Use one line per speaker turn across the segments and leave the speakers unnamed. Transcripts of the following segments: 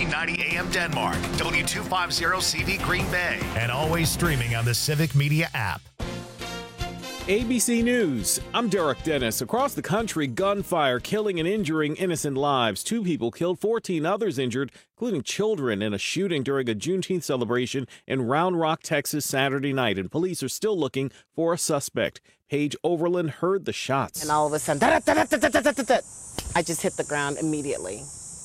1590 AM Denmark, W250CV Green Bay, and always streaming on the Civic Media app.
ABC News. I'm Derek Dennis. Across the country, gunfire killing and injuring innocent lives. 2 people killed, 14 others injured, including children, in a shooting during a Juneteenth celebration in Round Rock, Texas, Saturday night. And police are still looking for a suspect. Paige Overland heard the shots.
And all of a sudden, I just hit the ground immediately.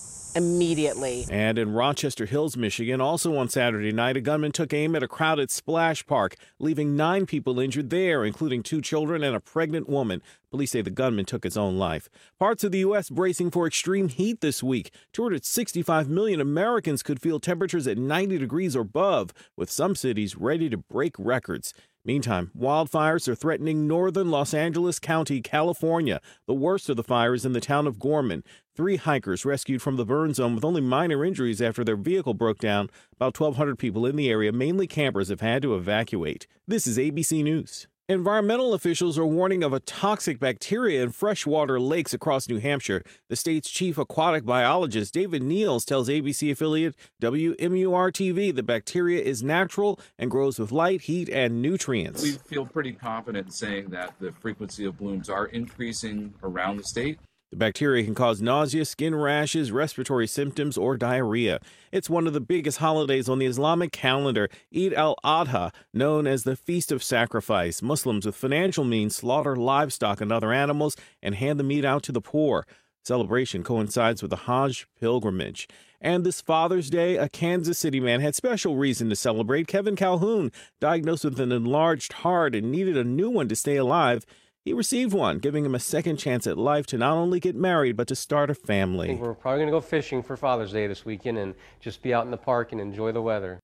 And
in Rochester Hills, Michigan, also on Saturday night, a gunman took aim at a crowded splash park, leaving 9 people injured there, including 2 children and a pregnant woman. Police say the gunman took his own life. Parts of the U.S. bracing for extreme heat this week. 265 million Americans could feel temperatures at 90 degrees or above, with some cities ready to break records. Meantime, wildfires are threatening northern Los Angeles County, California. The worst of the fires in the town of Gorman. 3 hikers rescued from the burn zone with only minor injuries after their vehicle broke down. About 1,200 people in the area, mainly campers, have had to evacuate. This is ABC News. Environmental officials are warning of a toxic bacteria in freshwater lakes across New Hampshire. The state's chief aquatic biologist, David Niels, tells ABC affiliate WMUR-TV the bacteria is natural and grows with light, heat, and nutrients.
We feel pretty confident in saying that the frequency of blooms are increasing around the state.
The bacteria can cause nausea, skin rashes, respiratory symptoms, or diarrhea. It's one of the biggest holidays on the Islamic calendar, Eid al-Adha, known as the Feast of Sacrifice. Muslims with financial means slaughter livestock and other animals and hand the meat out to the poor. Celebration coincides with the Hajj pilgrimage. And this Father's Day, a Kansas City man had special reason to celebrate. Kevin Calhoun, diagnosed with an enlarged heart and needed a new one to stay alive. He received one, giving him a second chance at life to not only get married, but to start a family.
I think we're probably going to go fishing for Father's Day this weekend and just be out in the park and enjoy the weather.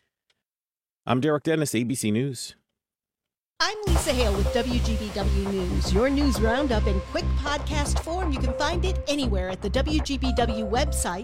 I'm Derek Dennis, ABC News.
I'm Lisa Hale with WGBW News. Your news roundup in quick podcast form. You can find it anywhere at the WGBW website,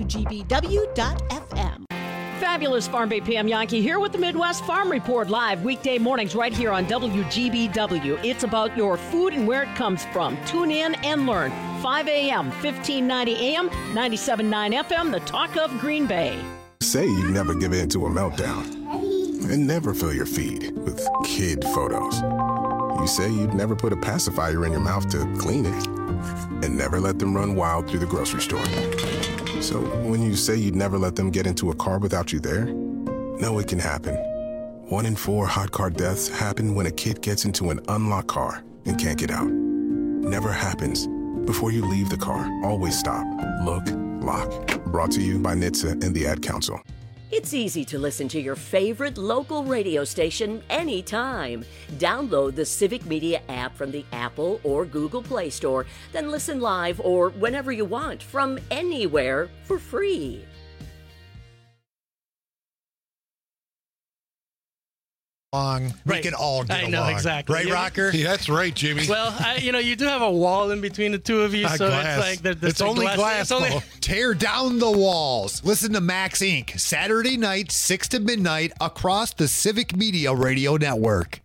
WGBW.fm.
Fabulous Farm Bay PM Yankee here with the Midwest Farm Report live weekday mornings right here on WGBW. It's about your food and where it comes from. Tune in and learn. 5 a.m., 1590 a.m., 97.9 FM, the talk of Green Bay.
Say you never give in to a meltdown and never fill your feed with kid photos. You say you'd never put a pacifier in your mouth to clean it and never let them run wild through the grocery store. So when you say you'd never let them get into a car without you there, know it can happen. 1 in 4 hot car deaths happen when a kid gets into an unlocked car and can't get out. Never happens. Before you leave the car, always stop, look, lock. Brought to you by NHTSA and the Ad Council.
It's easy to listen to your favorite local radio station anytime. Download the Civic Media app from the Apple or Google Play Store, then listen live or whenever you want from anywhere for free.
We can all get along.
I know, exactly.
Right, Rocker?
Yeah, that's right, Jimmy.
Well, you do have a wall in between the two of you, so
glass.
it's like...
It's only glass. Tear down the walls. Listen to Max Inc. Saturday night, 6 to midnight, across the Civic Media Radio Network.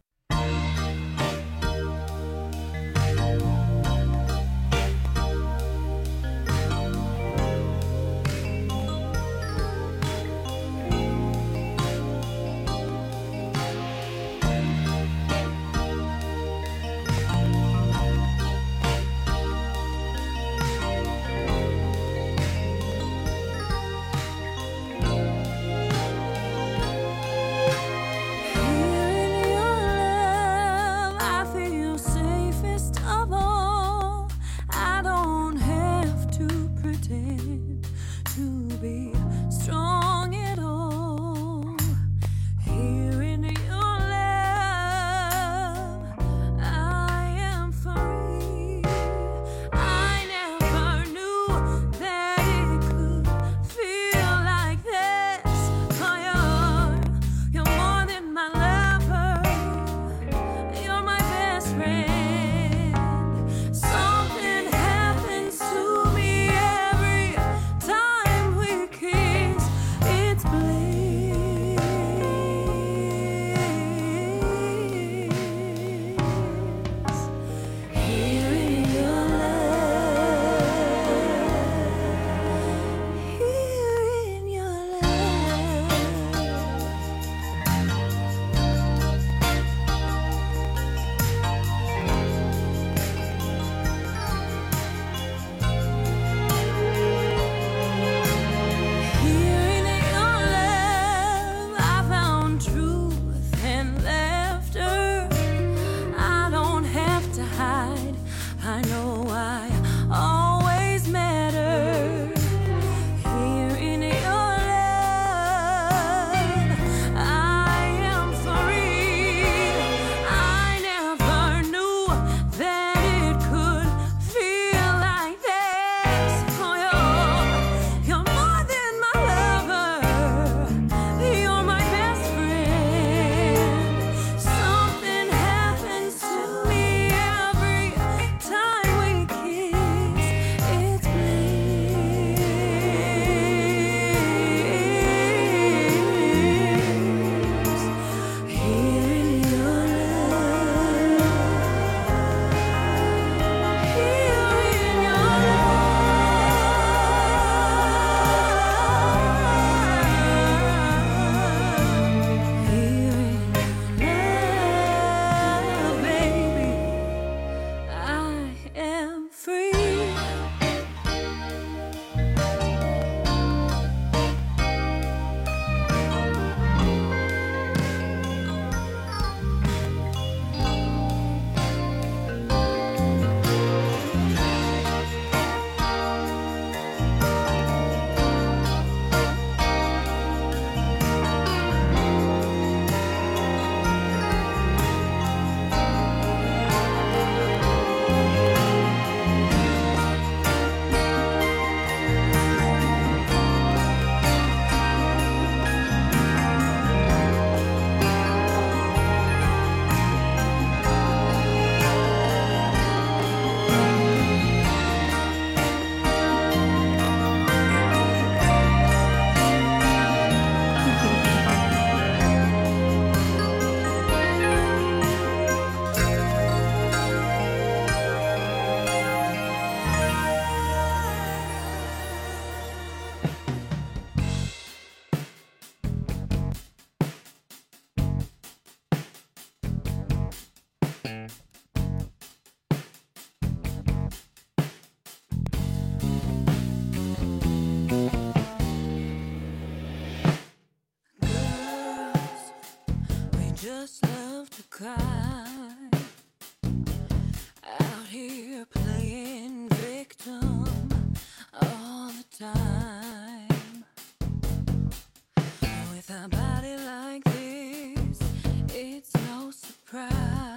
just love to cry. Out here playing victim all the time. With a body like this, it's no surprise.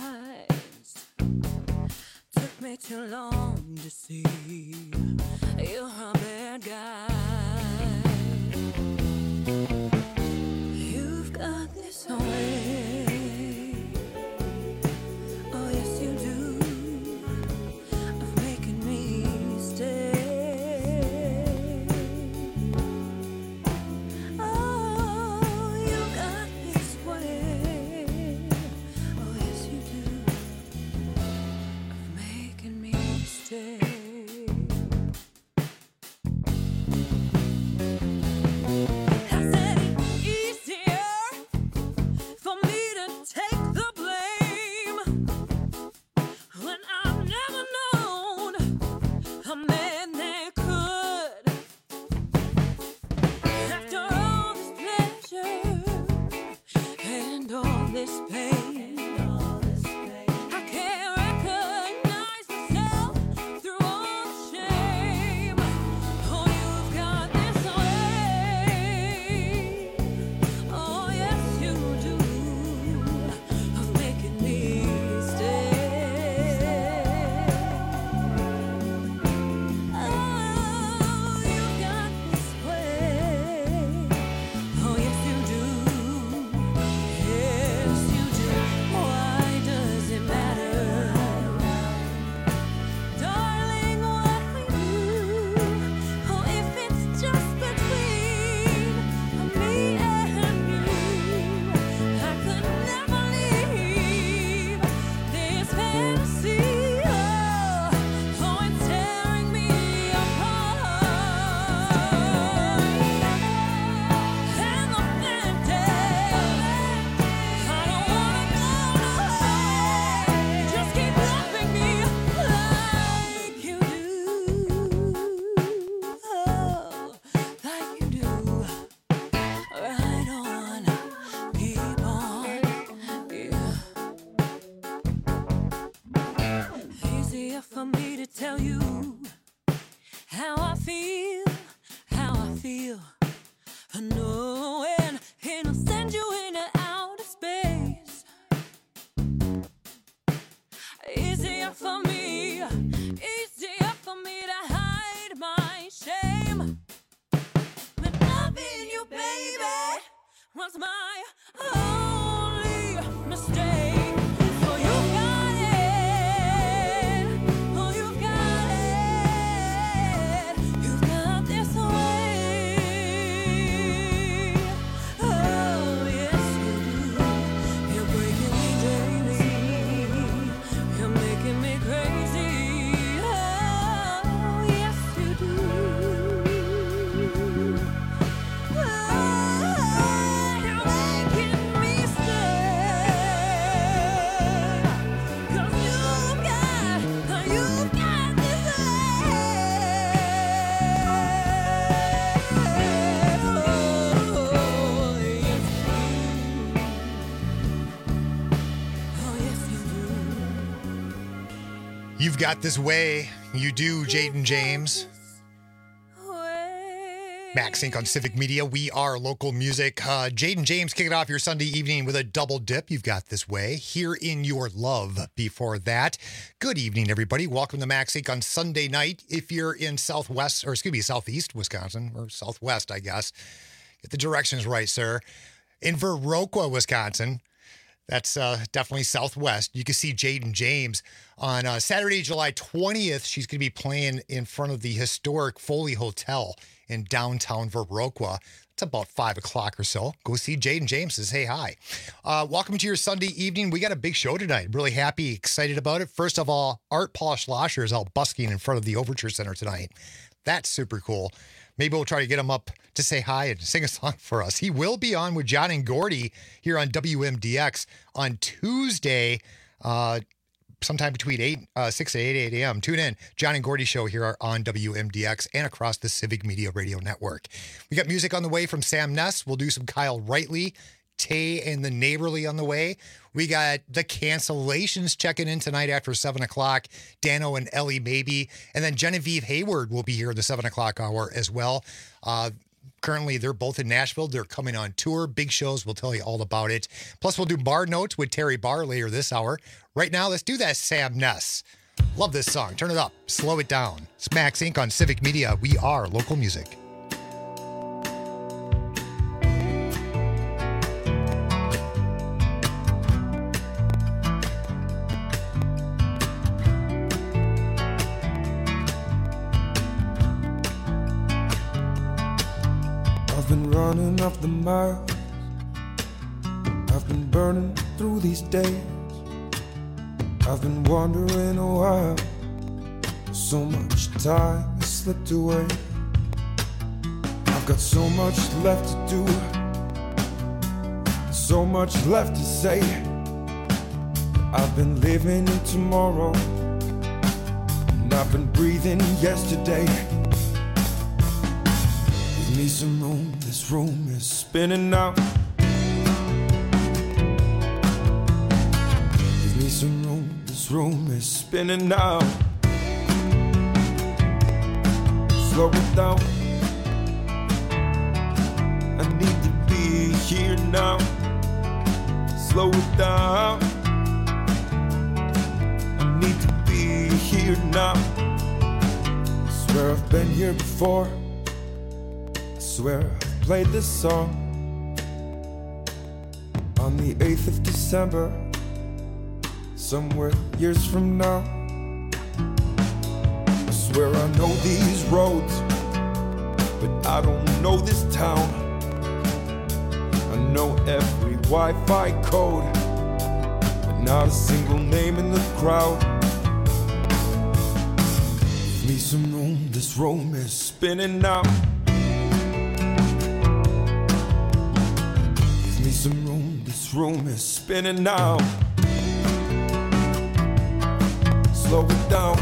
Took me too long to see you're a bad guy. You've got this way, oh yes you do, of making me stay. Oh, you got this way, oh yes you do, of making me stay.
You've got this way. You do, Jaden James. Max Inc. on Civic Media. We are local music. Jaden James kicking off your Sunday evening with a double dip. You've got this way. Here in Your Love before that. Good evening, everybody. Welcome to Max Inc. on Sunday night. If you're in southeast Wisconsin, or southwest, I guess. Get the directions right, sir. In Viroqua, Wisconsin. That's definitely southwest. You can see Jaden James on Saturday, July 20th. She's going to be playing in front of the historic Foley Hotel in downtown Viroqua. It's about 5 o'clock or so. Go see Jaden James and say hi. Welcome to your Sunday evening. We got a big show tonight. Really happy, excited about it. First of all, Art Paul Schlosser is out busking in front of the Overture Center tonight. That's super cool. Maybe we'll try to get him up to say hi and sing a song for us. He will be on with John and Gordy here on WMDX on Tuesday, sometime between 6 and 8 a.m. Tune in. John and Gordy show here on WMDX and across the Civic Media Radio Network. We got music on the way from Sam Ness. We'll do some Kyle Rightly. Tay and the Neighborly on the way. We got the Cancellations checking in tonight after 7 o'clock. Dano and Ellie Maybe. And then Genevieve Hayward will be here at the 7 o'clock hour as well. Currently, they're both in Nashville. They're coming on tour. Big shows. We'll tell you all about it. Plus, we'll do Bar Notes with Terry Barr later this hour. Right now, let's do that Sam Ness. Love this song. Turn it up. Slow it down. It's Max Inc. on Civic Media. We are local music.
I've been running up the miles. I've been burning through these days. I've been wondering a while. So much time has slipped away. I've got so much left to do, so much left to say. I've been living in tomorrow, and I've been breathing yesterday. Give me some room, this room is spinning now. Give me some room, this room is spinning now. Slow it down, I need to be here now. Slow it down, I need to be here now. I swear I've been here before, I swear I've played this song on the 8th of December, somewhere years from now. I swear I know these roads, but I don't know this town. I know every Wi-Fi code, but not a single name in the crowd. Give me some room, this room is spinning now. Give me some room, this room is spinning now. Slow it down,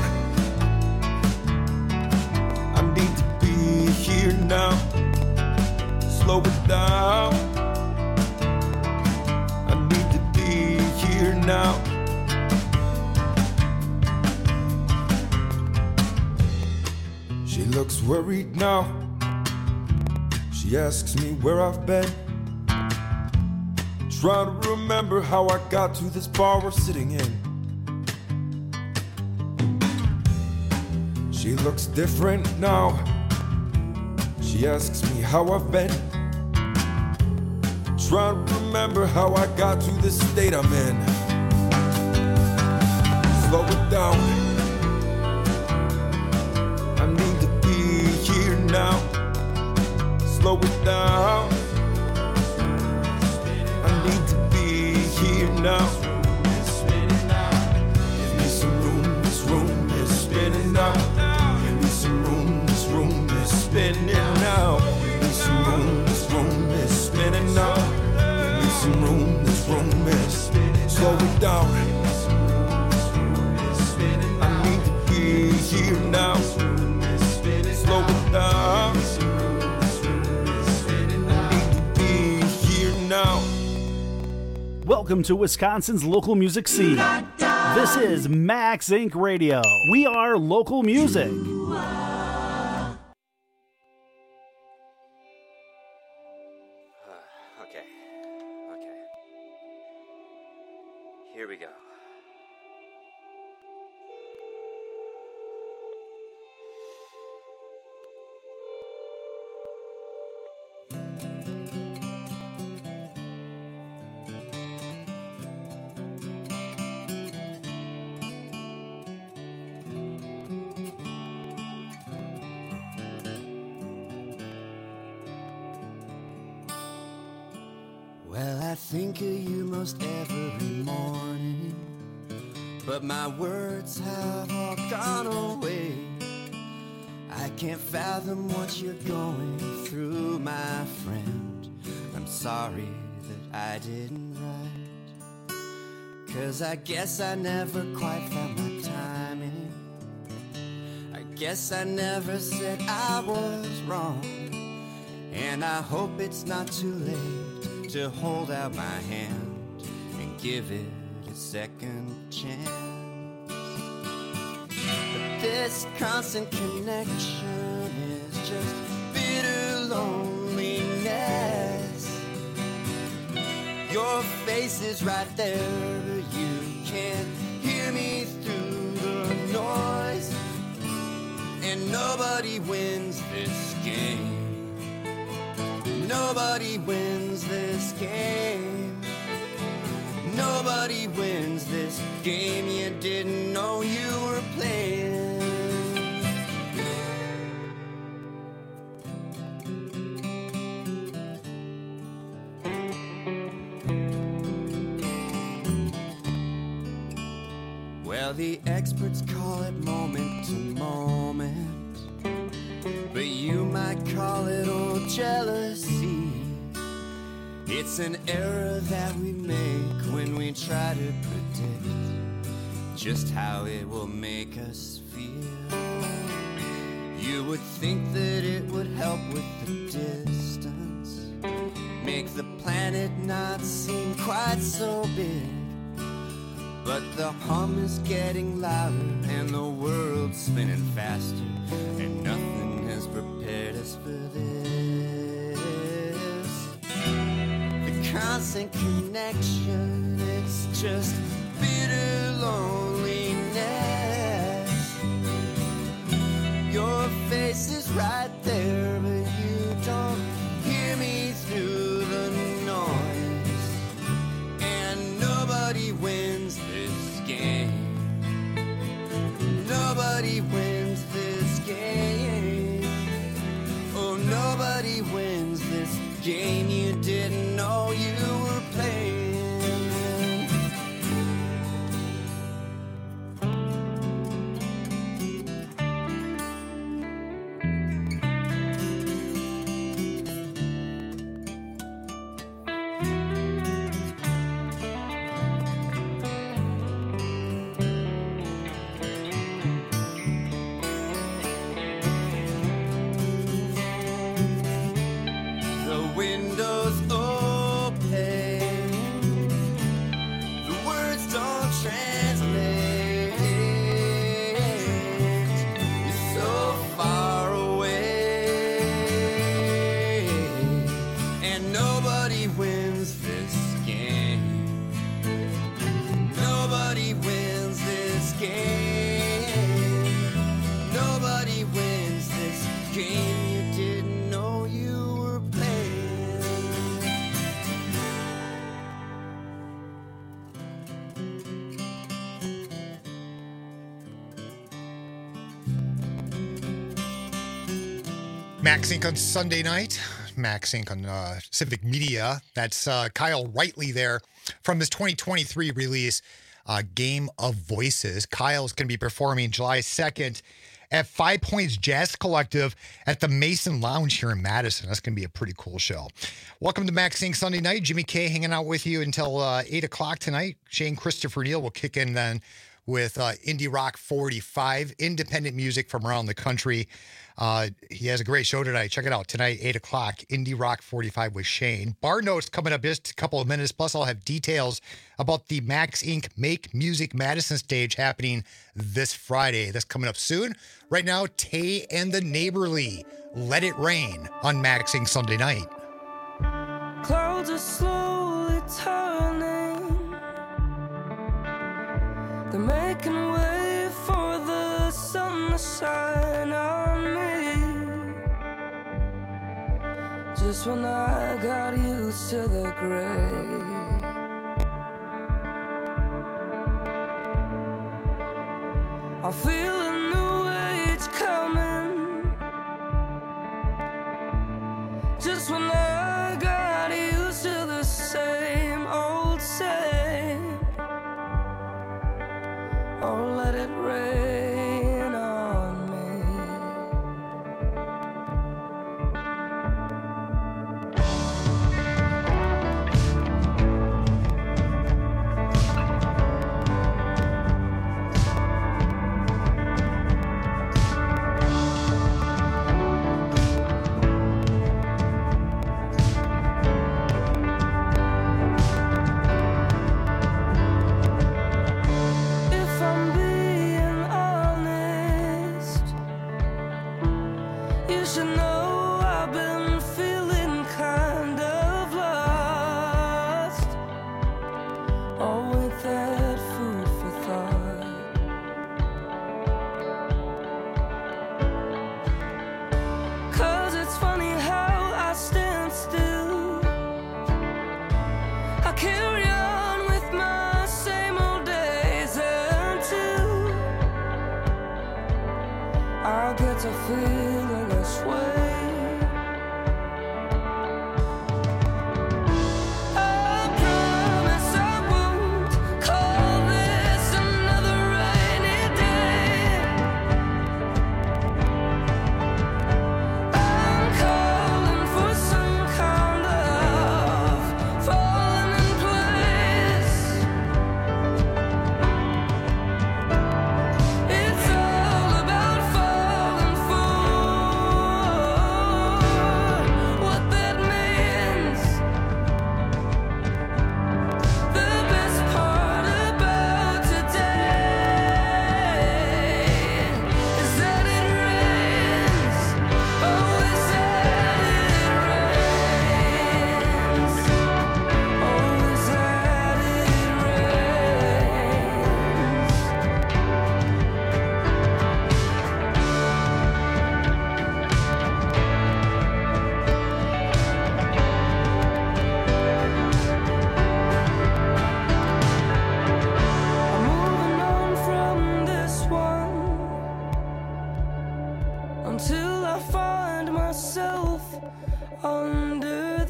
I need to be here now. Slow it down, I need to be here now. She looks worried now. She asks me where I've been. Trying to remember how I got to this bar we're sitting in. She looks different now. She asks me how I've been. Trying to remember how I got to this state I'm in. Slow it down, I need to be here now. Slow it down, I need to be here now. Give me some room, this room is spinning now. Give me some room, this room is spinning now. Give me some room, this room is spinning now. Give me some room, this room is spinning. Slow it down, I need to be here now. Slow it down, I need to be here now.
Welcome to Wisconsin's local music scene. This is Max Inc. Radio. We are local music.
Okay. Here we go.
Well, I think of you most every morning, but my words have all gone away. I can't fathom what you're going through, my friend. I'm sorry that I didn't write, 'cause I guess I never quite found my timing. I guess I never said I was wrong, and I hope it's not too late to hold out my hand and give it a second chance. But this constant connection is just bitter loneliness. Your face is right there, but you can't hear me through the noise. And nobody wins this game. Nobody wins this game. Nobody wins this game you didn't know you were playing. Well, the experts call it moment to moment, but you might call it old jealousy. It's an error that we make when we try to predict just how it will make us feel. You would think that it would help with the distance, make the planet not seem quite so big. But the hum is getting louder and the world's spinning faster, and nothing has prepared us for this. The constant connection, it's just bitter loneliness. Your face is right there, but you don't hear me through the noise. And nobody wins this game. Nobody wins this game. Oh, nobody wins this game you didn't know you were playing. The windows open, the words don't translate. You're so far away, and nobody wins this game. Nobody wins this game. Nobody wins this game you didn't know you were playing.
Max Inc. on Sunday night. Max Inc. on Civic Media. That's Kyle Rightly there from his 2023 release, Game of Voices. Kyle's going to be performing July 2nd at 5 Points Jazz Collective at the Mason Lounge here in Madison. That's going to be a pretty cool show. Welcome to Max Inc. Sunday night. Jimmy K hanging out with you until 8 o'clock tonight. Shane Christopher Neal will kick in then with Indie Rock 45, independent music from around the country. He has a great show tonight. Check it out. Tonight, 8 o'clock, Indie Rock 45 with Shane. Bar Notes coming up just a couple of minutes. Plus, I'll have details about the Max Inc. Make Music Madison stage happening this Friday. That's coming up soon. Right now, Tay and the Neighborly, Let It Rain on Max Inc. Sunday night.
Clouds are slowly turning. They're making way for the sun to shine on me. Just when I got used to the gray, I feel a new age coming. Just when I got used to the same old same. Oh, let it rain on me.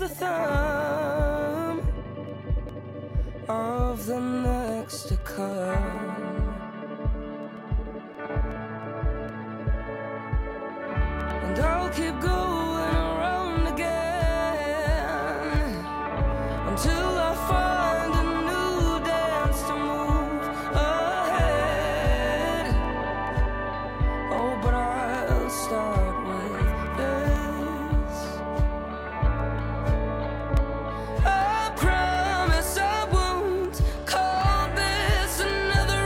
the thumb of the next to come. And I'll keep going around again until I find a new dance to move ahead. Oh, but I'll start with this. I promise I won't call this another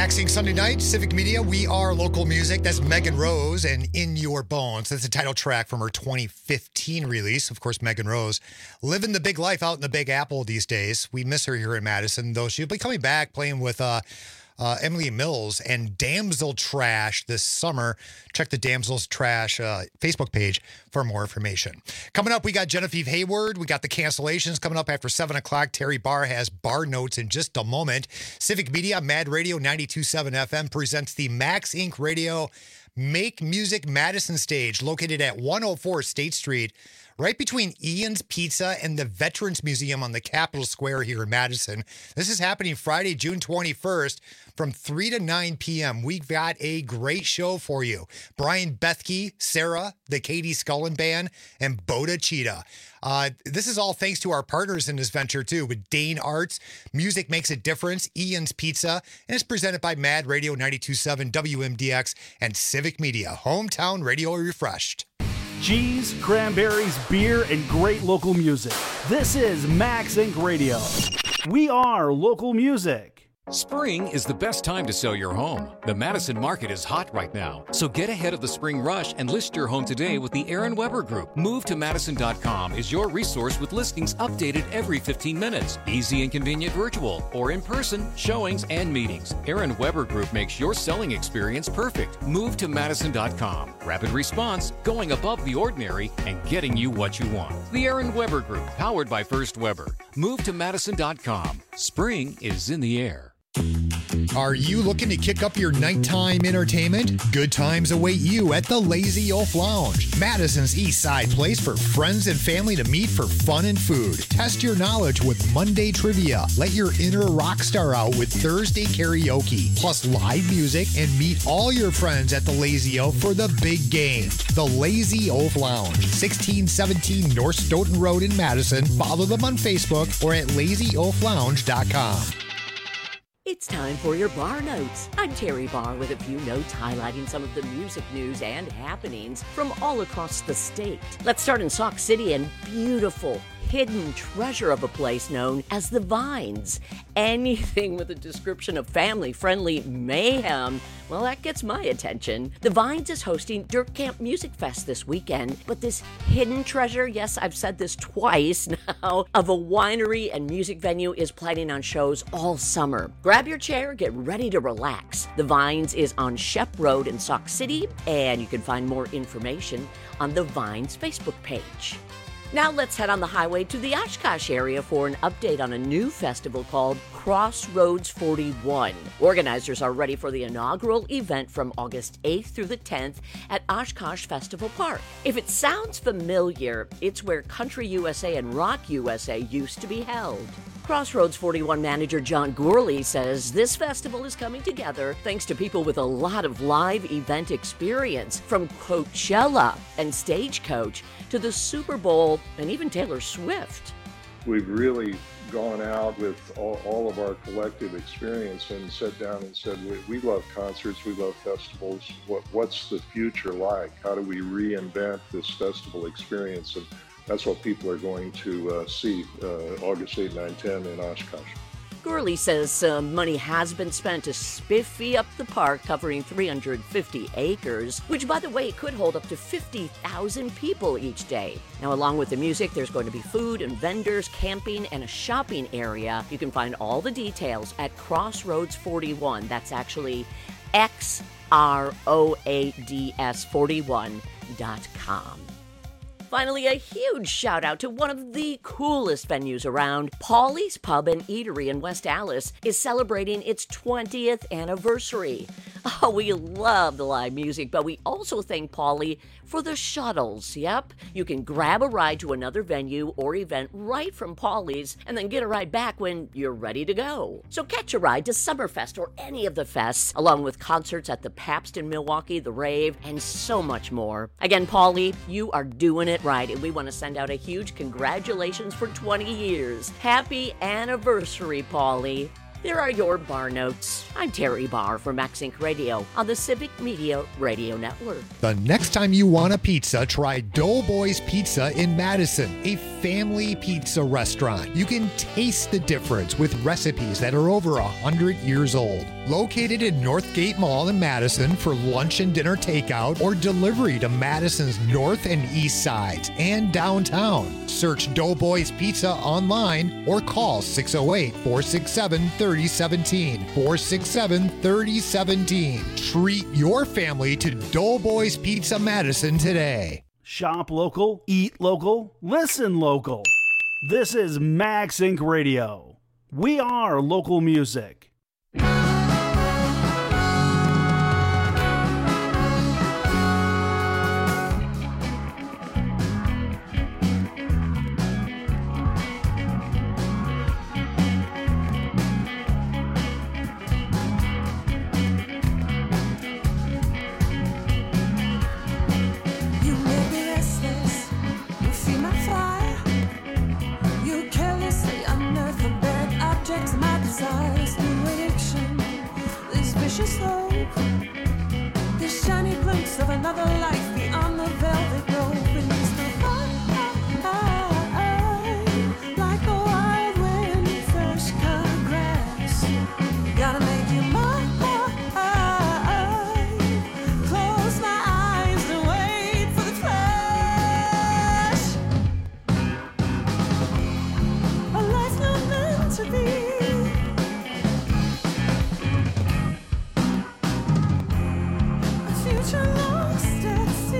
Maxing Sunday night, Civic Media, We Are Local Music. That's Megan Rose and In Your Bones. That's the title track from her 2015 release. Of course, Megan Rose living the big life out in the Big Apple these days. We miss her here in Madison, though she'll be coming back playing with Emily Mills and Damsel Trash this summer. Check the Damsel's Trash Facebook page for more information. Coming up, we got Genevieve Hayward. We got the cancellations coming up after 7 o'clock. Terry Barr has bar notes in just a moment. Civic Media, Mad Radio 92.7 FM presents the Max Inc. Radio Make Music Madison stage, located at 104 State Street, right between Ian's Pizza and the Veterans Museum on the Capitol Square here in Madison. This is happening Friday, June 21st from 3 to 9 p.m. We've got a great show for you. Brian Bethke, Sarah, the Katie Scullin Band, and Boda Cheetah. This is all thanks to our partners in this venture, too, with Dane Arts, Music Makes a Difference, Ian's Pizza, and it's presented by Mad Radio 92.7 WMDX and Civic Media, Hometown Radio Refreshed.
Cheese, cranberries, beer, and great local music. This is Max Inc. Radio. We are local music.
Spring is the best time to sell your home. The Madison market is hot right now, so get ahead of the spring rush and list your home today with the Aaron Weber Group. MoveToMadison.com is your resource with listings updated every 15 minutes. Easy and convenient virtual or in-person showings and meetings. Aaron Weber Group makes your selling experience perfect. MoveToMadison.com. Rapid response, going above the ordinary, and getting you what you want. The Aaron Weber Group, powered by First Weber. MoveToMadison.com. Spring is in the air.
Are you looking to kick up your nighttime entertainment? Good times await you at the Lazy Oaf Lounge, Madison's East Side place for friends and family to meet for fun and food. Test your knowledge with Monday trivia. Let your inner rock star out with Thursday karaoke, plus live music, and meet all your friends at the Lazy Oaf for the big game. The Lazy Oaf Lounge, 1617 North Stoughton Road in Madison. Follow them on Facebook or at lazyoaflounge.com.
It's time for your Bar Notes. I'm Terry Barr with a few notes highlighting some of the music news and happenings from all across the state. Let's start in Sauk City and beautiful, hidden treasure of a place known as the Vines. Anything with a description of family-friendly mayhem, well, that gets my attention. The Vines is hosting Dirt Camp Music Fest this weekend, but this hidden treasure, yes, I've said this twice now, of a winery and music venue is planning on shows all summer. Grab your chair, get ready to relax. The Vines is on Shep Road in Sauk City, and you can find more information on the Vines Facebook page. Now let's head on the highway to the Oshkosh area for an update on a new festival called Crossroads 41. Organizers are ready for the inaugural event from August 8th through the 10th at Oshkosh Festival Park. If it sounds familiar, it's where Country USA and Rock USA used to be held. Crossroads 41 manager John Gourley says this festival is coming together thanks to people with a lot of live event experience, from Coachella and Stagecoach to the Super Bowl and even Taylor Swift.
We've really gone out with all of our collective experience and sat down and said, we love concerts, we love festivals. What's the future like? How do we reinvent this festival experience? And that's what people are going to see August 8, 9, 10 in Oshkosh.
Gourley says money has been spent to spiffy up the park, covering 350 acres, which, by the way, could hold up to 50,000 people each day. Now, along with the music, there's going to be food and vendors, camping, and a shopping area. You can find all the details at Crossroads 41. That's actually XROADS41.com. Finally, a huge shout out to one of the coolest venues around. Paulie's Pub and Eatery in West Allis is celebrating its 20th anniversary. Oh, we love the live music, but we also thank Paulie for the shuttles. Yep, you can grab a ride to another venue or event right from Paulie's and then get a ride back when you're ready to go. So catch a ride to Summerfest or any of the fests, along with concerts at the Pabst in Milwaukee, the Rave, and so much more. Again, Paulie, you are doing it right, and we want to send out a huge congratulations for 20 years. Happy anniversary, Paulie. There are your Bar Notes. I'm Terry Barr for Max Inc. Radio on the Civic Media Radio Network.
The next time you want a pizza, try Doughboys Pizza in Madison, a family pizza restaurant. You can taste the difference with recipes that are over 100 years old. Located in Northgate Mall in Madison for lunch and dinner takeout or delivery to Madison's north and east sides and downtown. Search Doughboys Pizza online or call 608-467-3017. 467-3017. Treat your family to Doughboys Pizza Madison today.
Shop local, eat local, listen local. This is Max Inc. Radio. We are local music.
This shiny glimpse of another life beyond the velvet rope beneath the light, like the wild wind, fresh cut grass. Gotta make you mine. Close my eyes and wait for the flash. A life not meant to be. Future lost at sea.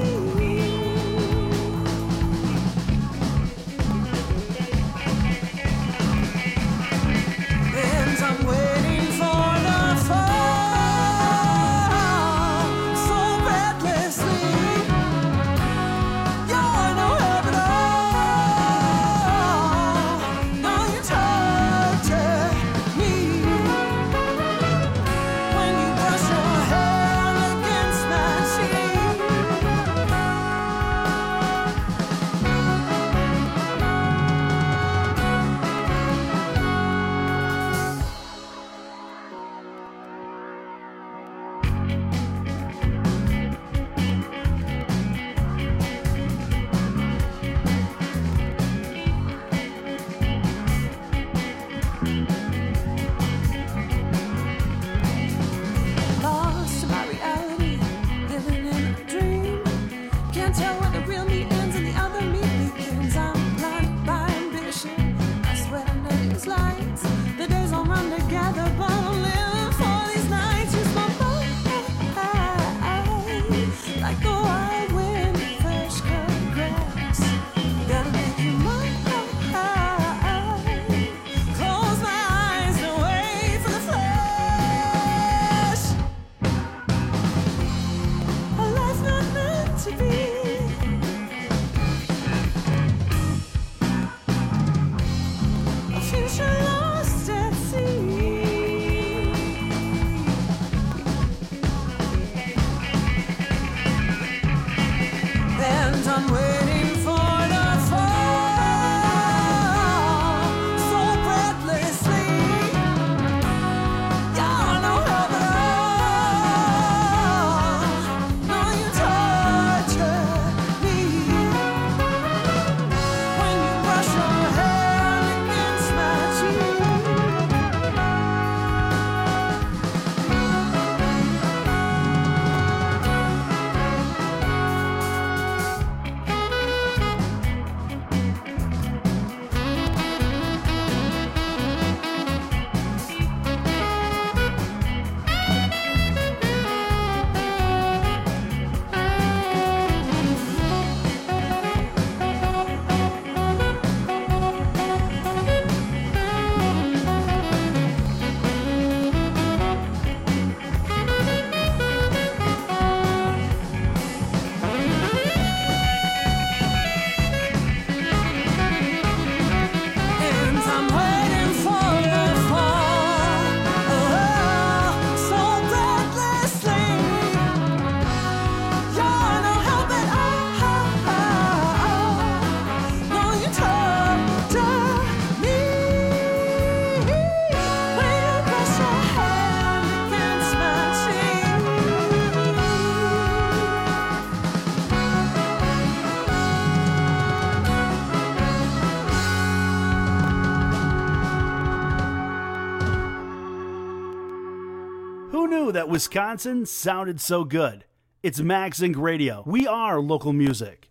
that Wisconsin sounded so good. It's Max Inc. Radio. We are local music.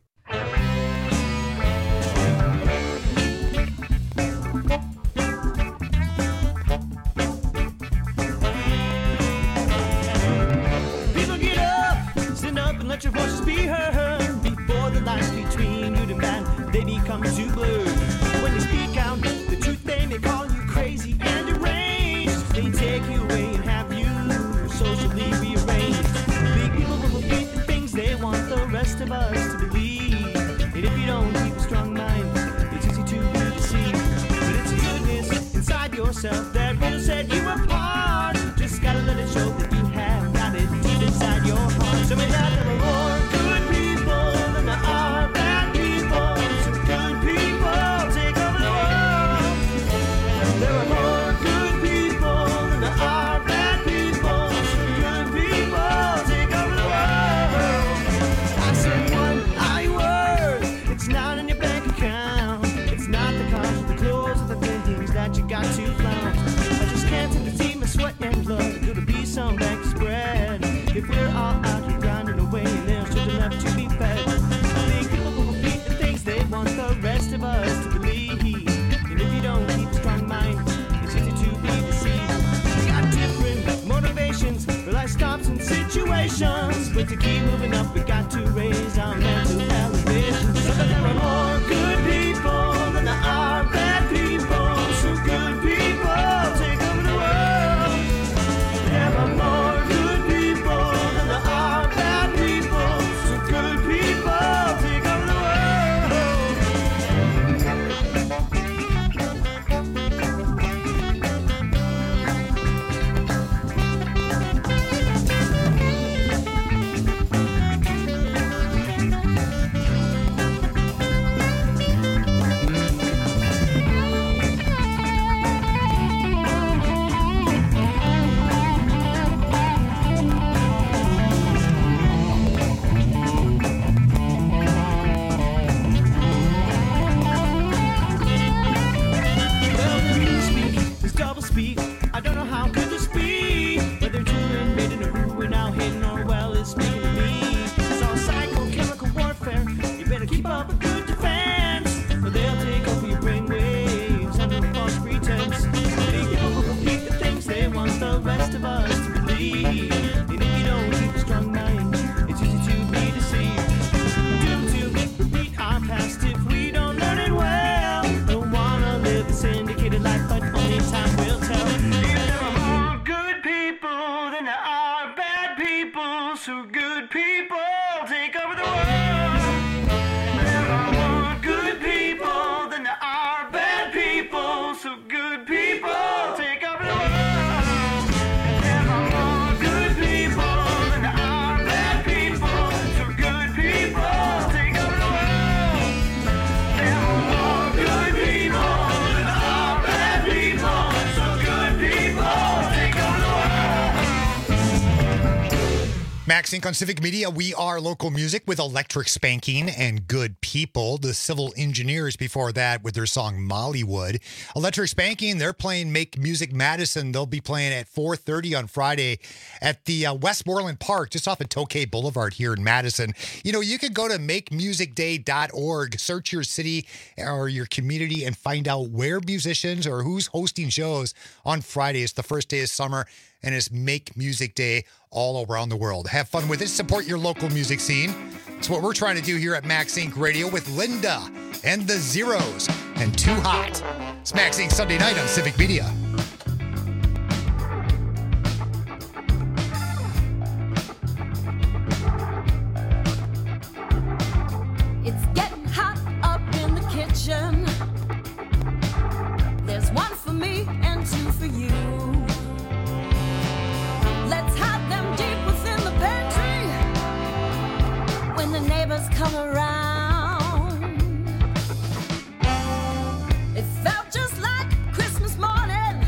People get up, stand up and let your voices be heard. Before the lines between good and bad, they become too blurred. When you speak out the truth, they may call you crazy and deranged. They take you away and have you socially rearranged. Big people will repeat the things they want the rest of us to believe. And if you don't keep a strong mind, it's easy to be deceived. But it's goodness inside yourself that will set you apart. Just gotta let it show that you have got it deep inside your heart. So maybe there are more good people than there are bad people. So good people take over the world. There are more good people than there are bad people. So good people take over the world. I said one eye word. It's not in your bank account. It's not the cars or the clothes or the things that you got to flaunt. I just can't seem to see my sweat and blood. Gonna be some bank spread. If we're all out here grinding away and there's children left to be fed. I think people will repeat the things they want the rest of us to believe. And if you don't keep a strong mind, it's easy to be deceived. We got different motivations for life stops and situations. But to keep moving up, we got to raise our mental elevation. So that there are more good people than there are bad people. So good people take over the world. There are more good people than there are bad people. So good people take over the world. Well, the newspeak, this double speak. I don't know how could this be. Whether children made in a who now hidden or well is speaking to me. It's all psychochemical warfare. You better keep up a good defense, or they'll take over your brainwaves under a false pretense. Big people will repeat the things they want the rest of us to believe. And if you don't keep a strong mind, it's easy to be deceived. Doomed to repeat our past if we don't learn it well. Don't wanna live a syndicated life, but only time will tell. If there are more good people than there are bad people, so good people take over the world. There are more good people than there are bad people, so good people take over the world. There are more good people than there are bad people, so good people take over the world. There are more good people than there are bad people, so good people take over the world.
Max Inc. on Civic Media. We are local music with Electric Spanking and Good People. The Civil Engineers before that with their song Mollywood. Electric Spanking, they're playing Make Music Madison. They'll be playing at 4:30 on Friday at the Westmoreland Park, just off of Tokay Boulevard here in Madison. You know, you can go to makemusicday.org, search your city or your community and find out where musicians or who's hosting shows on Friday. It's the first day of summer and it's Make Music Day all around the world. Have fun with it. Support your local music scene. It's what we're trying to do here at Max Inc. Radio with Linda and the Zeros and Too Hot. It's Max Inc. Sunday night on Civic Media.
It's getting hot up in the kitchen. There's one for me and two for you. Let's hide them deep within the pantry when the neighbors come around. It felt just like Christmas morning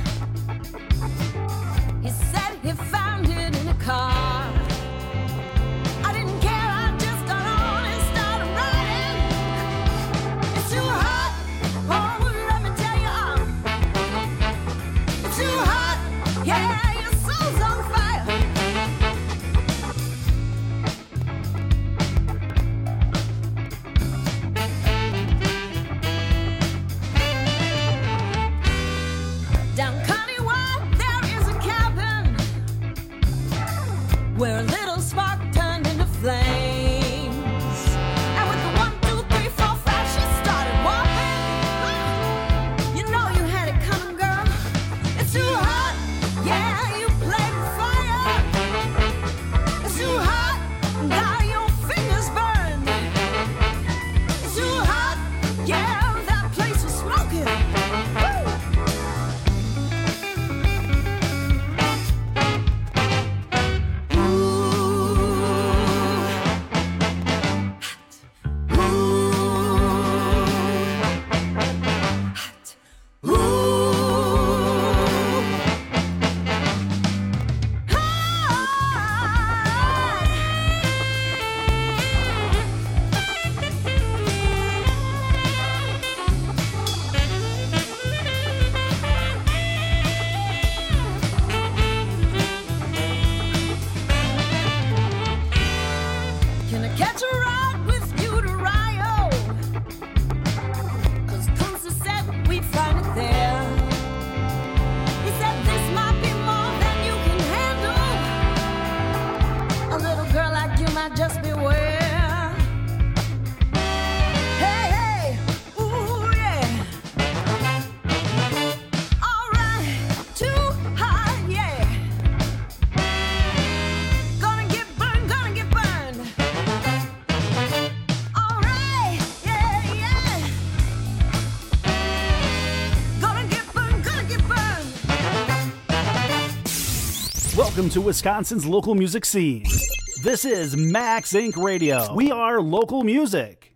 Welcome to Wisconsin's local music scene. This is Max Inc. Radio. We are local music.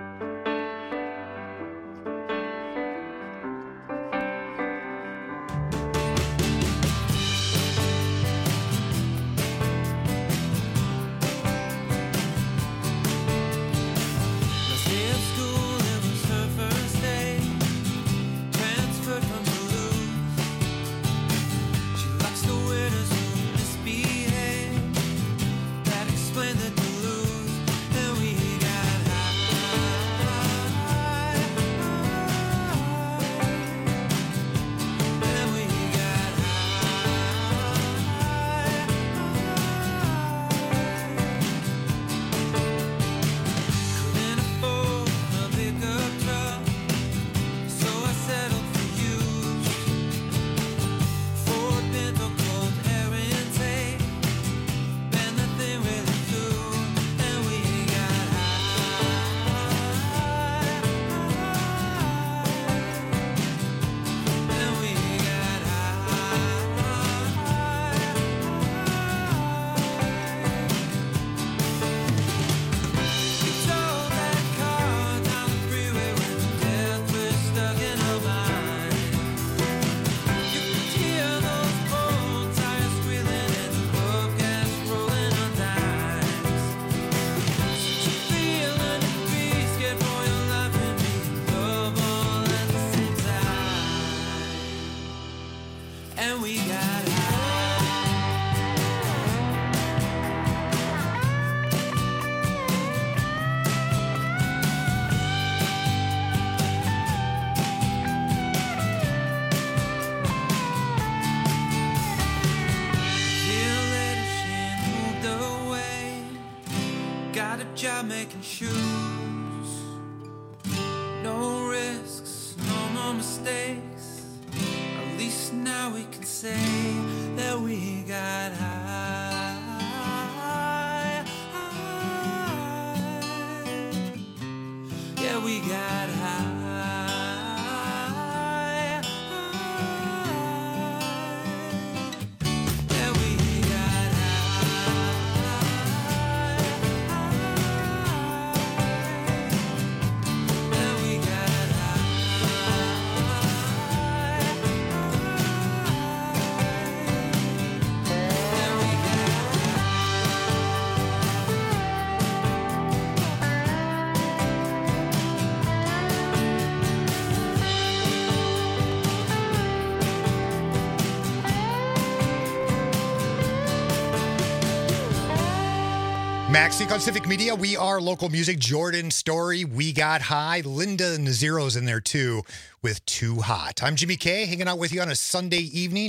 Job making shoes, no risks, no more mistakes. At least now we can say that we got high. Yeah, we got high.
Max Inc. on Civic Media. We are local music. Jordan Story, We Got High. Linda Naziro's in there too with Too Hot. I'm Jimmy K, hanging out with you on a Sunday evening,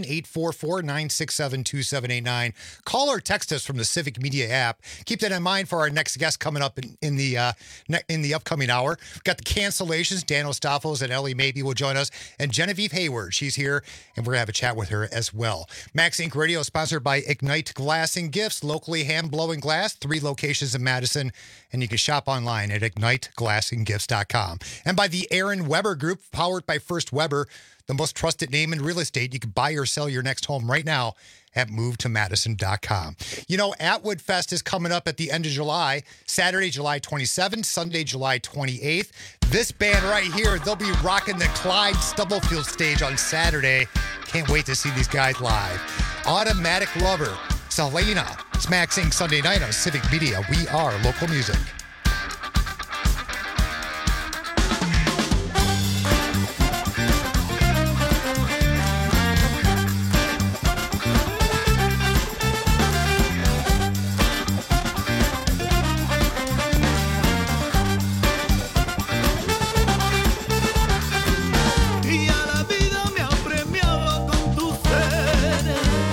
844-967-2789. Call or text us from the Civic Media app. Keep that in mind for our next guest coming up in the upcoming hour. We've got the cancellations. Dan Ostafos and Ellie Maybe will join us. And Genevieve Hayward, she's here, and we're going to have a chat with her as well. Max Inc. Radio is sponsored by Ignite Glass and Gifts, locally hand-blowing glass, 3 locations in Madison, and you can shop online at igniteglassandgifts.com. And by the Aaron Weber Group, powered by First Weber, the most trusted name in real estate. You can buy or sell your next home right now at movetomadison.com. You know, Atwood Fest is coming up at the end of July, Saturday, July 27th, Sunday, July 28th. This band right here, they'll be rocking the Clyde Stubblefield stage on Saturday. Can't wait to see these guys live. Automatic Lover, Selena. It's Max Inc. Sunday night on Civic Media. We are local music.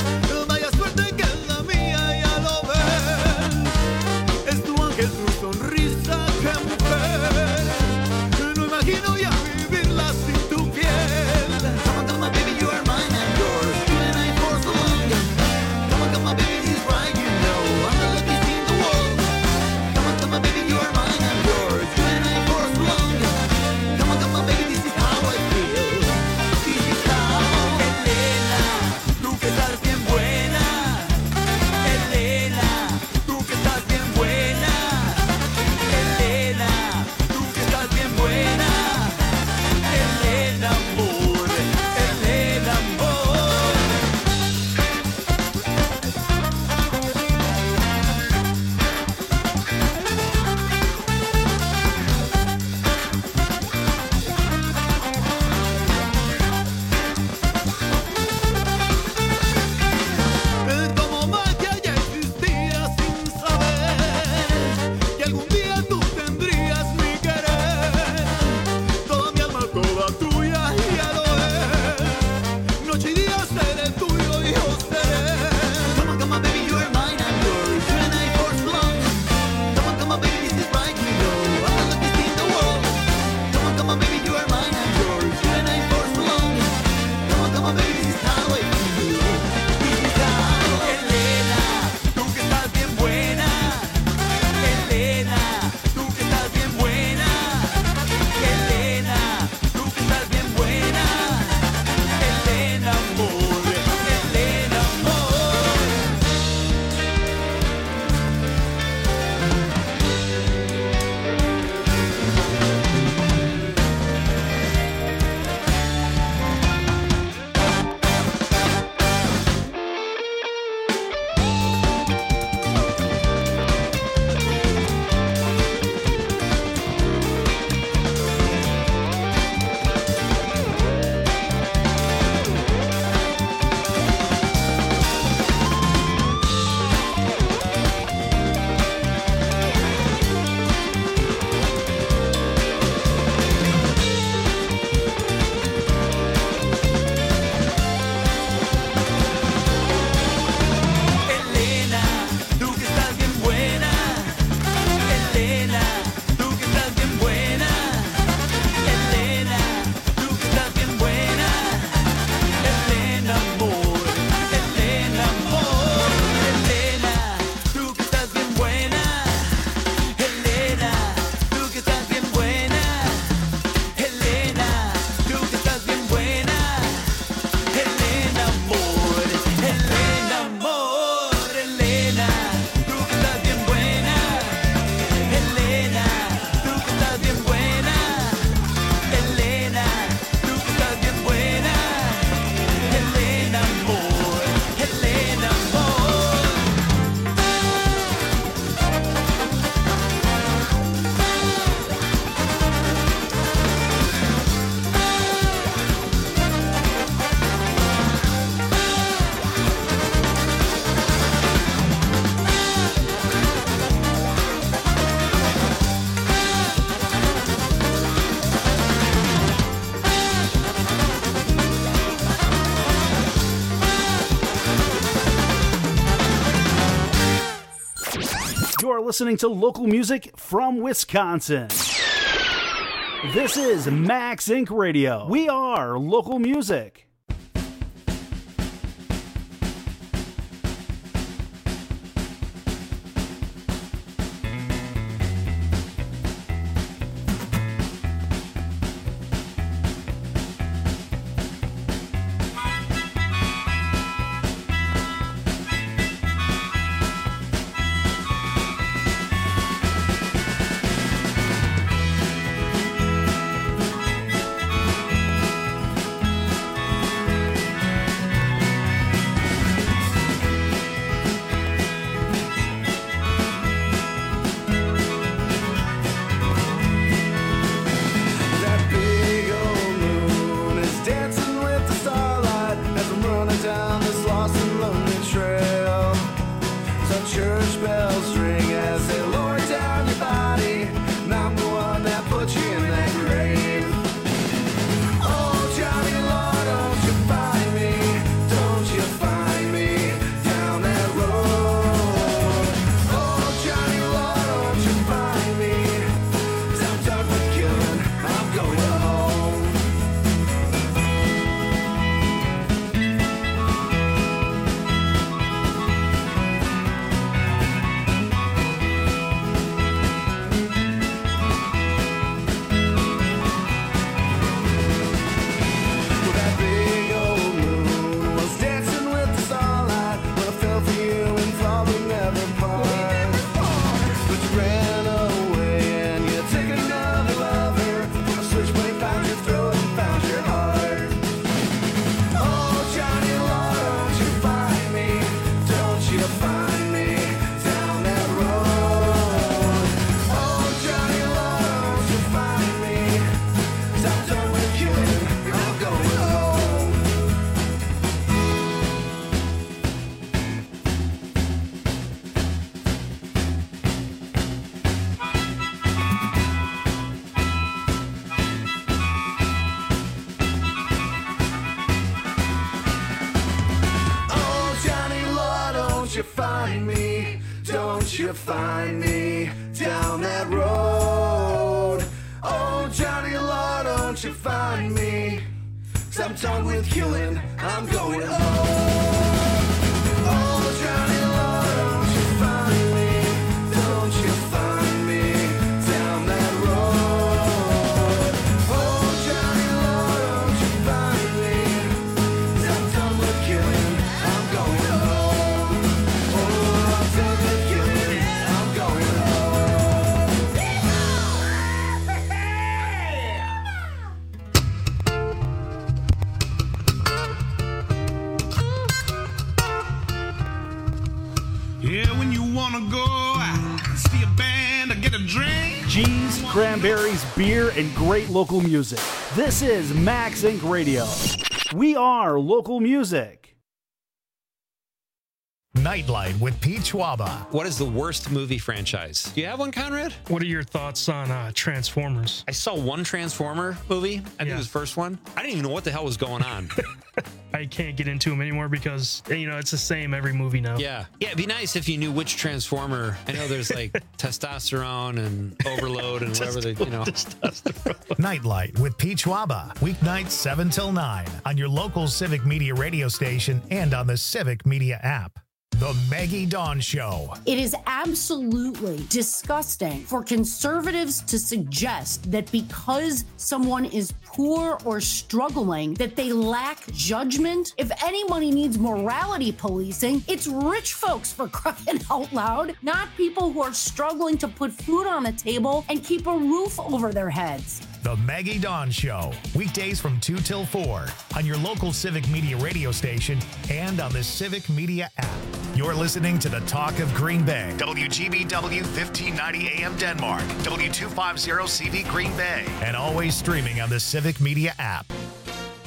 Sonríe.
You're listening to local music from Wisconsin. This is Max Inc. Radio. We are local music.
Find me down that road. Oh, Johnny Law, don't you find me? 'Cause I'm done with killing, I'm going home. Oh, Johnny Law, don't you find me? Don't you find me down that road? Oh, Johnny Law, don't you find me? 'Cause I'm done with killing, I'm going home. Oh, I'm done with killing.
Yeah, when you wanna go see a band or get a drink.
Cheese, cranberries, beer, and great local music. This is Max Inc. Radio. We are local music.
Nightlight with Pete Schwaba.
What is the worst movie franchise? Do you have one, Conrad?
What are your thoughts on Transformers?
I saw one Transformer movie. I think it was the first one. I didn't even know what the hell was going on.
I can't get into them anymore because, it's the same every movie now.
Yeah, it'd be nice if you knew which Transformer. I know there's like testosterone and overload and whatever they,
Nightlight with Pete Schwaba. Weeknights 7 till 9 on your local Civic Media radio station and on the Civic Media app. The Maggie Dawn Show.
It is absolutely disgusting for conservatives to suggest that because someone is poor or struggling, that they lack judgment. If anybody needs morality policing, it's rich folks, for crying out loud, not people who are struggling to put food on the table and keep a roof over their heads.
The Maggie Dawn Show. Weekdays from 2 till 4 on your local Civic Media radio station and on the Civic Media app. You're listening to the Talk of Green Bay. WGBW 1590 AM Denmark. W250 CV Green Bay. And always streaming on the Civic Media app.